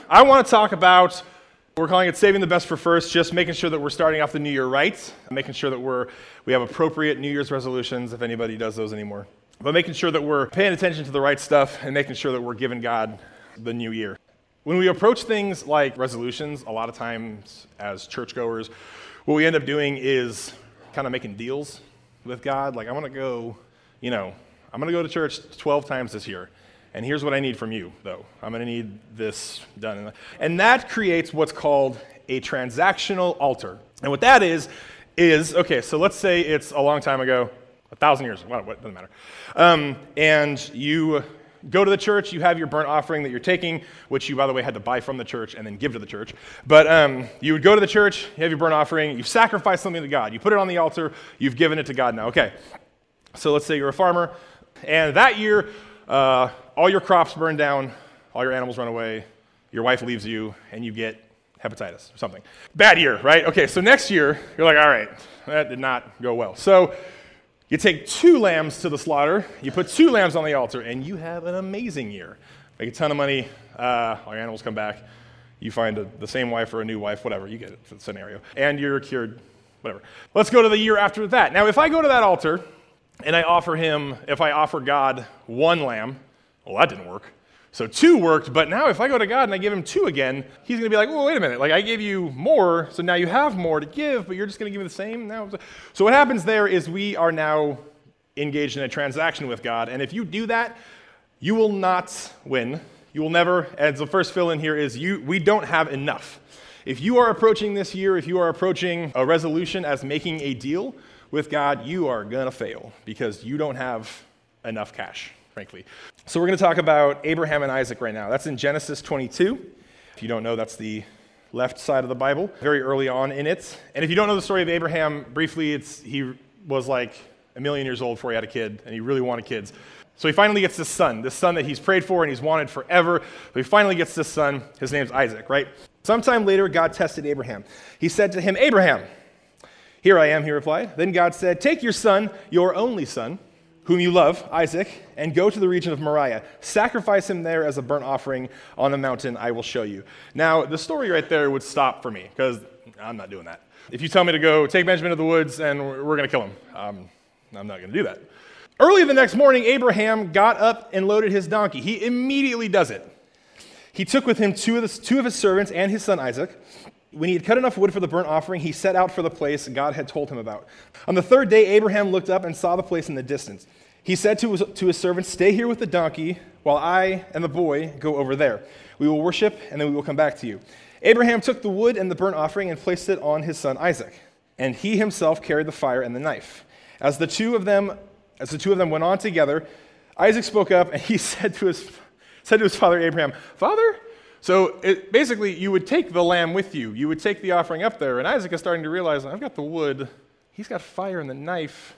I want to talk about, we're calling it saving the best for first, just making sure that we're starting off the new year right, making sure that we have appropriate New Year's resolutions, if anybody does those anymore. But making sure that we're paying attention to the right stuff and making sure that we're giving God the new year. When we approach things like resolutions, a lot of times as churchgoers, what we end up doing is kind of making deals with God. Like, I'm going to go to church 12 times this year. And here's what I need from you, though. I'm going to need this done. And that creates what's called a transactional altar. And what that is, okay, so let's say it's a long time ago, 1,000 years, what doesn't matter. And you go to the church, you have your burnt offering that you're taking, which you, by the way, had to buy from the church and then give to the church. But you would go to the church, you have your burnt offering, you sacrifice something to God. You put it on the altar, you've given it to God now. Okay, so let's say you're a farmer, and that year, all your crops burn down, all your animals run away, your wife leaves you, and you get hepatitis or something. Bad year, right? Okay, so next year, you're like, all right, that did not go well. So you take 2 lambs to the slaughter, you put 2 lambs on the altar, and you have an amazing year. Make a ton of money, all your animals come back, you find the same wife or a new wife, whatever, you get it for the scenario, and you're cured, whatever. Let's go to the year after that. Now, if I go to that altar, and I offer God 1 lamb, well, that didn't work. So 2 worked, but now if I go to God and I give him 2 again, he's going to be like, well, wait a minute, like I gave you more, so now you have more to give, but you're just going to give me the same now? So what happens there is we are now engaged in a transaction with God, and if you do that, you will not win. You will never, as the first fill in here is, we don't have enough. If you are approaching this year, if you are approaching a resolution as making a deal with God, you are going to fail because you don't have enough cash, frankly. So we're going to talk about Abraham and Isaac right now. That's in Genesis 22. If you don't know, that's the left side of the Bible, very early on in it. And if you don't know the story of Abraham, briefly, he was like 1,000,000 years old before he had a kid, and he really wanted kids. So he finally gets this son that he's prayed for and he's wanted forever. But he finally gets this son. His name's Isaac, right? Sometime later, God tested Abraham. He said to him, Abraham, here I am, he replied. Then God said, take your son, your only son, whom you love, Isaac, and go to the region of Moriah. Sacrifice him there as a burnt offering on the mountain I will show you. Now, the story right there would stop for me, because I'm not doing that. If you tell me to go take Benjamin to the woods and we're going to kill him, I'm not going to do that. Early the next morning, Abraham got up and loaded his donkey. He immediately does it. He took with him two of his servants and his son Isaac. When he had cut enough wood for the burnt offering, he set out for the place God had told him about. On the 3rd day, Abraham looked up and saw the place in the distance. He said to his servants, stay here with the donkey while I and the boy go over there. We will worship, and then we will come back to you. Abraham took the wood and the burnt offering and placed it on his son Isaac, and he himself carried the fire and the knife. As the two of them went on together, Isaac spoke up, and he said to his father Abraham, Father? So basically, you would take the lamb with you. You would take the offering up there, and Isaac is starting to realize, I've got the wood, he's got fire and the knife.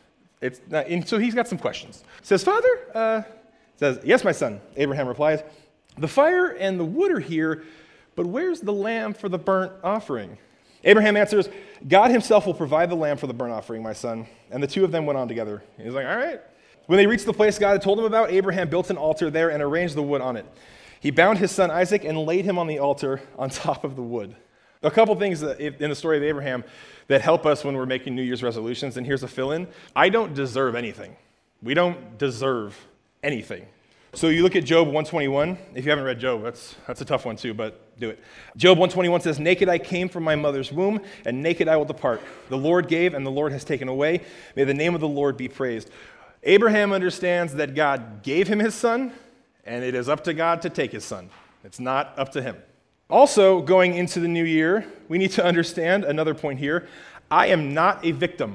And so he's got some questions. Says, Father? Says, yes, my son. Abraham replies, the fire and the wood are here, but where's the lamb for the burnt offering? Abraham answers, God himself will provide the lamb for the burnt offering, my son. And the two of them went on together. He's like, all right. When they reached the place God had told him about, Abraham built an altar there and arranged the wood on it. He bound his son Isaac and laid him on the altar on top of the wood. A couple things in the story of Abraham that help us when we're making New Year's resolutions, and here's a fill-in. I don't deserve anything. We don't deserve anything. So you look at Job 121. If you haven't read Job, that's a tough one too, but do it. Job 121 says, naked I came from my mother's womb, and naked I will depart. The Lord gave, and the Lord has taken away. May the name of the Lord be praised. Abraham understands that God gave him his son, and it is up to God to take his son. It's not up to him. Also, going into the new year, we need to understand another point here. I am not a victim.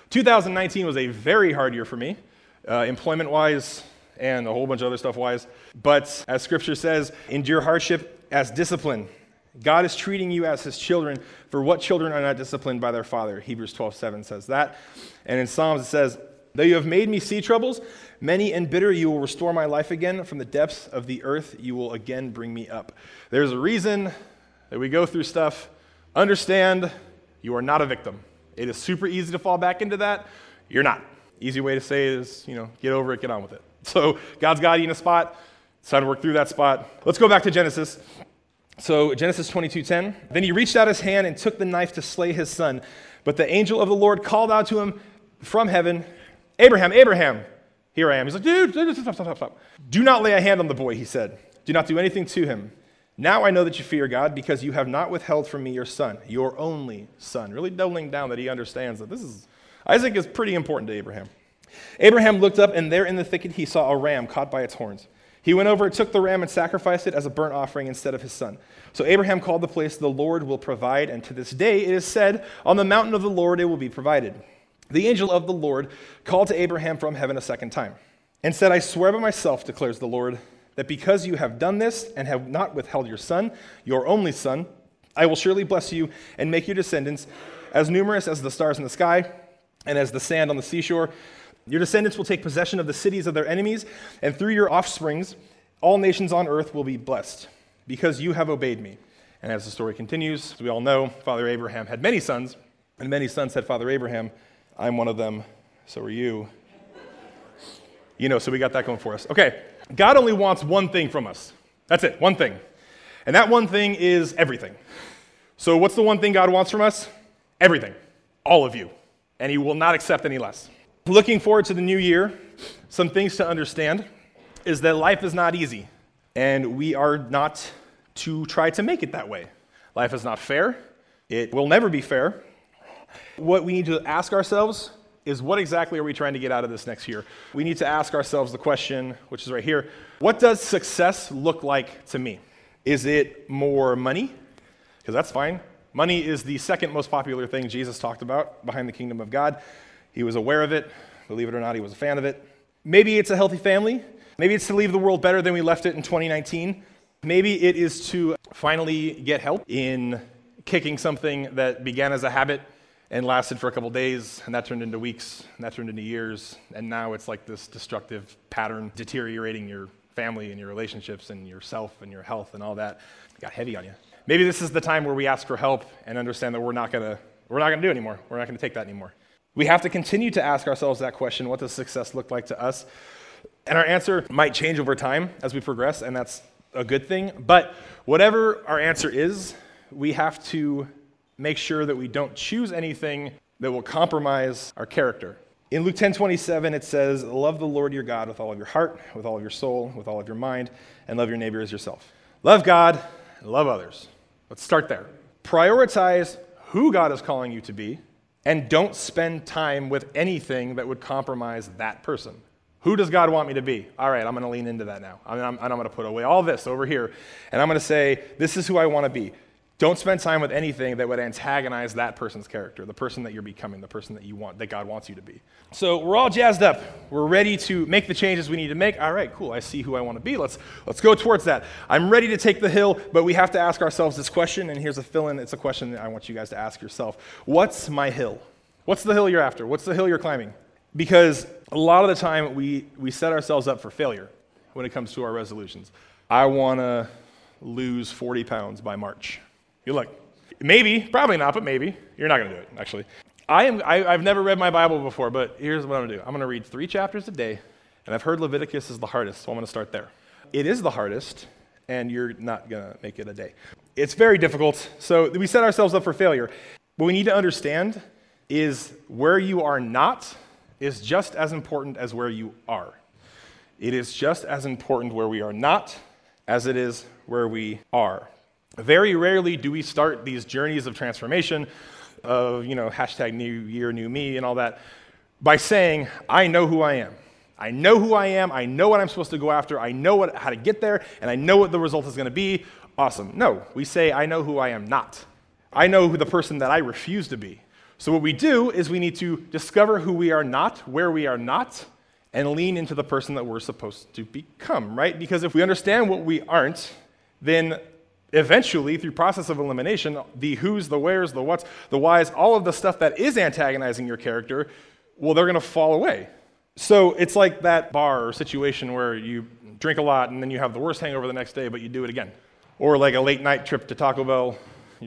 2019 was a very hard year for me, employment-wise and a whole bunch of other stuff-wise. But as Scripture says, endure hardship as discipline. God is treating you as his children, for what children are not disciplined by their father? Hebrews 12:7 says that. And in Psalms it says, though you have made me see troubles, many and bitter, you will restore my life again. From the depths of the earth, you will again bring me up. There's a reason that we go through stuff. Understand, you are not a victim. It is super easy to fall back into that. You're not. Easy way to say it is, get over it, get on with it. So God's got you in a spot. It's time to work through that spot. Let's go back to Genesis. So Genesis 22:10, then he reached out his hand and took the knife to slay his son. But the angel of the Lord called out to him from heaven, Abraham, Abraham. Here I am. He's like, dude, stop. Do not lay a hand on the boy, he said. Do not do anything to him. Now I know that you fear God because you have not withheld from me your son, your only son. Really doubling down that he understands that Isaac is pretty important to Abraham. Abraham looked up, and there in the thicket he saw a ram caught by its horns. He went over, took the ram, and sacrificed it as a burnt offering instead of his son. So Abraham called the place, the Lord will provide, and to this day it is said, on the mountain of the Lord it will be provided. The angel of the Lord called to Abraham from heaven a second time, and said, I swear by myself, declares the Lord, that because you have done this and have not withheld your son, your only son, I will surely bless you and make your descendants as numerous as the stars in the sky and as the sand on the seashore. Your descendants will take possession of the cities of their enemies, and through your offsprings, all nations on earth will be blessed, because you have obeyed me. And as the story continues, as we all know, Father Abraham had many sons, and many sons had Father Abraham. I'm one of them, so are you. So we got that going for us. Okay, God only wants one thing from us. That's it, one thing. And that one thing is everything. So what's the one thing God wants from us? Everything. All of you. And he will not accept any less. Looking forward to the new year, some things to understand is that life is not easy, and we are not to try to make it that way. Life is not fair. It will never be fair. What we need to ask ourselves is, what exactly are we trying to get out of this next year? We need to ask ourselves the question, which is right here, what does success look like to me? Is it more money? Because that's fine. Money is the second most popular thing Jesus talked about behind the kingdom of God. He was aware of it. Believe it or not, he was a fan of it. Maybe it's a healthy family. Maybe it's to leave the world better than we left it in 2019. Maybe it is to finally get help in kicking something that began as a habit and lasted for a couple days, and that turned into weeks, and that turned into years, and now it's like this destructive pattern deteriorating your family and your relationships and yourself and your health and all that. It got heavy on you. Maybe this is the time where we ask for help and understand that we're not gonna do anymore. We're not gonna take that anymore. We have to continue to ask ourselves that question, what does success look like to us? And our answer might change over time as we progress, and that's a good thing. But whatever our answer is, we have to make sure that we don't choose anything that will compromise our character. In Luke 10:27, it says, love the Lord your God with all of your heart, with all of your soul, with all of your mind, and love your neighbor as yourself. Love God and love others. Let's start there. Prioritize who God is calling you to be, and don't spend time with anything that would compromise that person. Who does God want me to be? All right, I'm going to lean into that now. I'm going to put away all this over here, and I'm going to say, this is who I want to be. Don't spend time with anything that would antagonize that person's character, the person that you're becoming, the person that you want, that God wants you to be. So we're all jazzed up. We're ready to make the changes we need to make. All right, cool. I see who I want to be. Let's go towards that. I'm ready to take the hill, but we have to ask ourselves this question, and here's a fill-in. It's a question that I want you guys to ask yourself. What's my hill? What's the hill you're after? What's the hill you're climbing? Because a lot of the time we set ourselves up for failure when it comes to our resolutions. I want to lose 40 pounds by March. You're like, maybe, probably not, but maybe. You're not going to do it, actually. I've never read my Bible before, but here's what I'm going to do. I'm going to read 3 chapters a day, and I've heard Leviticus is the hardest, so I'm going to start there. It is the hardest, and you're not going to make it a day. It's very difficult, so we set ourselves up for failure. What we need to understand is where you are not is just as important as where you are. It is just as important where we are not as it is where we are. Very rarely do we start these journeys of transformation of, hashtag new year, new me and all that by saying, I know who I am. I know who I am. I know what I'm supposed to go after. I know how to get there, and I know what the result is going to be. Awesome. No, we say, I know who I am not. I know who the person that I refuse to be. So what we do is we need to discover who we are not, where we are not, and lean into the person that we're supposed to become, right? Because if we understand what we aren't, then eventually, through process of elimination, the who's, the where's, the what's, the why's, all of the stuff that is antagonizing your character, well, they're going to fall away. So it's like that bar or situation where you drink a lot and then you have the worst hangover the next day, but you do it again. Or like a late night trip to Taco Bell,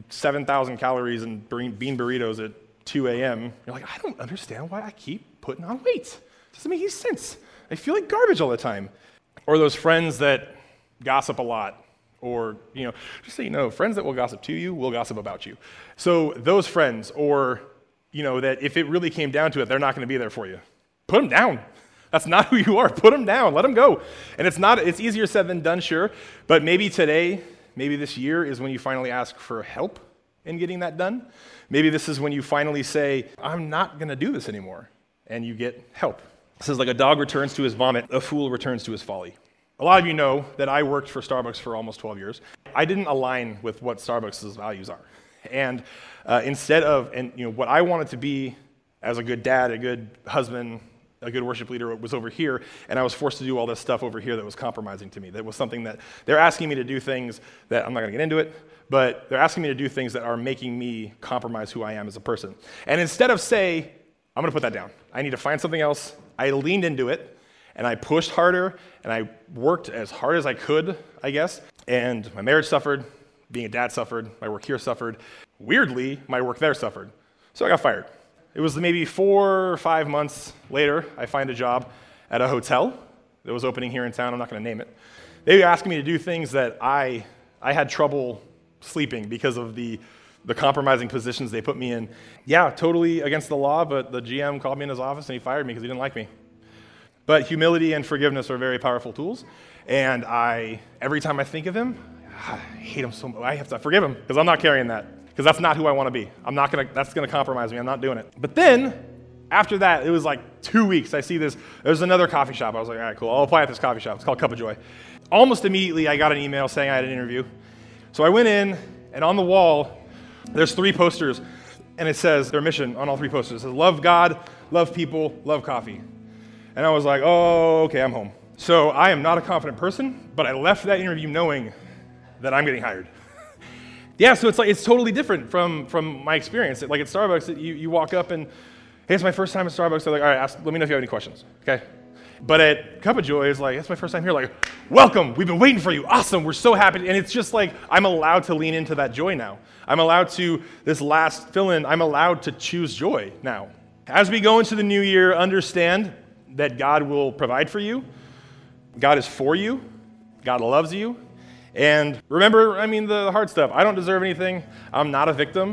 7,000 calories and bean burritos at 2 a.m. You're like, I don't understand why I keep putting on weight. It doesn't make any sense. I feel like garbage all the time. Or those friends that gossip a lot Or, just so you know, friends that will gossip to you will gossip about you. So those friends, or, that if it really came down to it, they're not going to be there for you. Put them down. That's not who you are. Put them down. Let them go. And it's easier said than done, sure. But maybe today, maybe this year is when you finally ask for help in getting that done. Maybe this is when you finally say, I'm not going to do this anymore. And you get help. It says, like a dog returns to his vomit, a fool returns to his folly. A lot of you know that I worked for Starbucks for almost 12 years. I didn't align with what Starbucks' values are. And what I wanted to be as a good dad, a good husband, a good worship leader was over here, and I was forced to do all this stuff over here that was compromising to me. That was something that they're asking me to do things that I'm not going to get into it, but they're asking me to do things that are making me compromise who I am as a person. And instead of say, I'm going to put that down, I need to find something else, I leaned into it, and I pushed harder, and I worked as hard as I could, I guess. And my marriage suffered, being a dad suffered, my work here suffered. Weirdly, my work there suffered. So I got fired. It was maybe 4 or 5 months later, I find a job at a hotel that was opening here in town. I'm not going to name it. They were asking me to do things that I had trouble sleeping because of the compromising positions they put me in. Yeah, totally against the law, but the GM called me in his office and he fired me because he didn't like me. But humility and forgiveness are very powerful tools. And every time I think of him, I hate him so much. I have to forgive him because I'm not carrying that. Because that's not who I want to be. That's going to compromise me. I'm not doing it. But then, after that, it was like 2 weeks. I see this. There's another coffee shop. I was like, all right, cool. I'll apply at this coffee shop. It's called Cup of Joy. Almost immediately, I got an email saying I had an interview. So I went in, and on the wall, there's 3 posters. And it says, their mission on all 3 posters. It says, love God, love people, love coffee. And I was like, oh, okay, I'm home. So I am not a confident person, but I left that interview knowing that I'm getting hired. Yeah, so it's totally different from my experience. Like at Starbucks, you walk up and, hey, it's my first time at Starbucks. They're like, all right, let me know if you have any questions, okay? But at Cup of Joy, it's like, it's my first time here. Like, welcome, we've been waiting for you. Awesome, we're so happy. And it's just like, I'm allowed to lean into that joy now. I'm allowed to, this last fill-in, I'm allowed to choose joy now. As we go into the new year, understand that God will provide for you. God is for you. God loves you. And remember, the hard stuff. I don't deserve anything. I'm not a victim.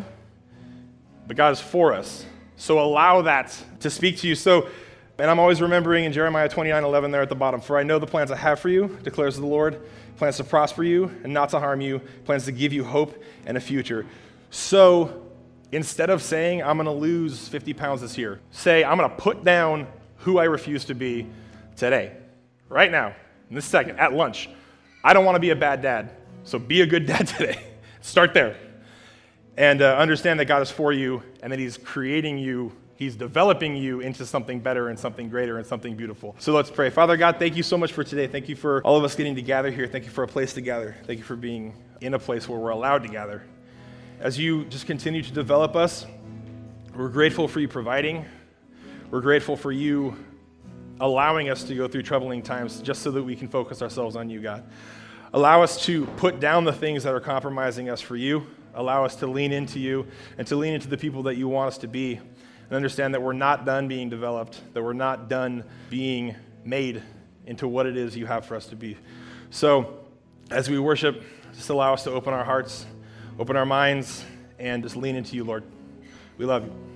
But God is for us. So allow that to speak to you. And I'm always remembering in Jeremiah 29:11 there at the bottom, for I know the plans I have for you, declares the Lord, plans to prosper you and not to harm you, plans to give you hope and a future. So instead of saying, I'm going to lose 50 pounds this year, say, I'm going to put down who I refuse to be today, right now, in this second, at lunch. I don't want to be a bad dad, so be a good dad today. Start there. And understand that God is for you and that He's creating you, He's developing you into something better and something greater and something beautiful. So let's pray. Father God, thank you so much for today. Thank you for all of us getting to gather here. Thank you for a place to gather. Thank you for being in a place where we're allowed to gather. As you just continue to develop us, we're grateful for you providing. We're grateful for you allowing us to go through troubling times just so that we can focus ourselves on you, God. Allow us to put down the things that are compromising us for you. Allow us to lean into you and to lean into the people that you want us to be and understand that we're not done being developed, that we're not done being made into what it is you have for us to be. So as we worship, just allow us to open our hearts, open our minds, and just lean into you, Lord. We love you.